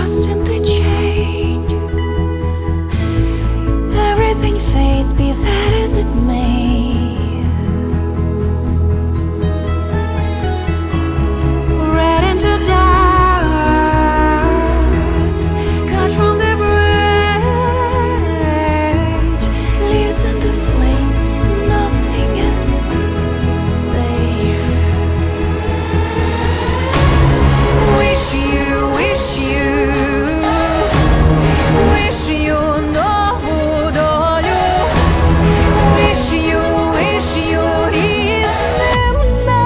constantly change. Everything fades, be that as it may. Red into dust, cut from the bridge, leaves in the flames, nothing is safe. Wish you нову долю. Wish you рідним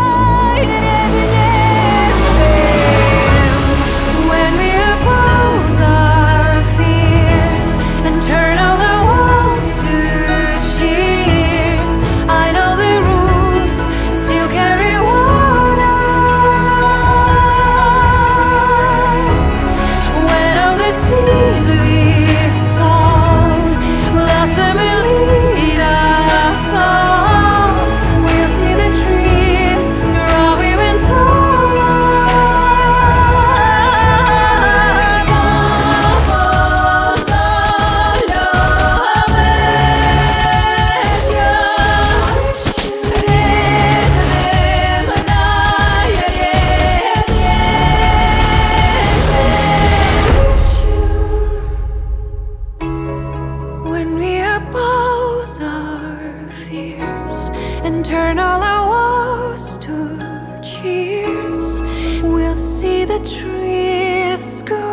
найріднішим. When we oppose our fears and turn all the walls to cheers, I know the roots still carry water. When all the seeds we've sown blossom and lead us on, we'll see the trees grow even taller. When we oppose our fears and turn all our woes to cheers, we'll see the trees grow